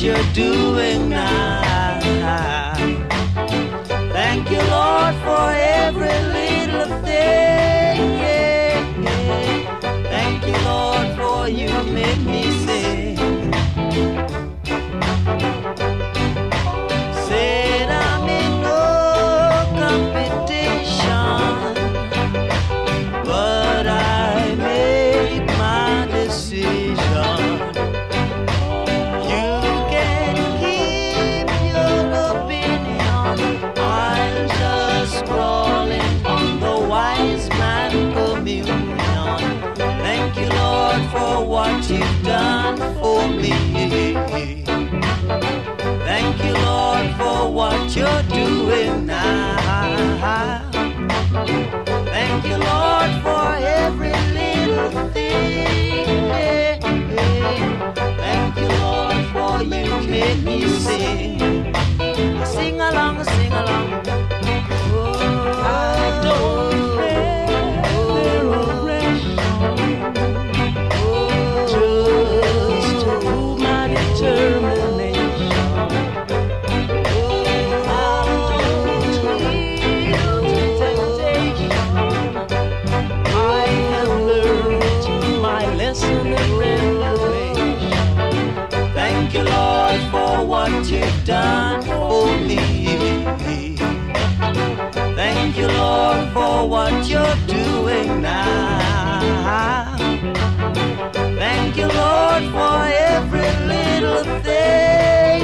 you're doing now. Thank you, Lord, for every little thing. Thank you, Lord, for you make me sing. Said I'm in no competition, but I made my decision. You can keep your opinion. I'm just scrolling on the wise man communion. Thank you, Lord, for what you've done for me. Thank you, Lord, for what you're doing now. Thank you, Lord, for every little thing. Thank you, Lord, for you make me sing. Sing along, sing along. Oh, I don't fear oppression. Just to prove my determination. Thank you, Lord, for what you've done for me. Thank you, Lord, for what you're doing now. Thank you, Lord, for every little thing.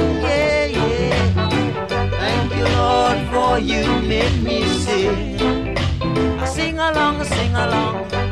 Thank you, Lord, for you make me sing. I sing along, sing along.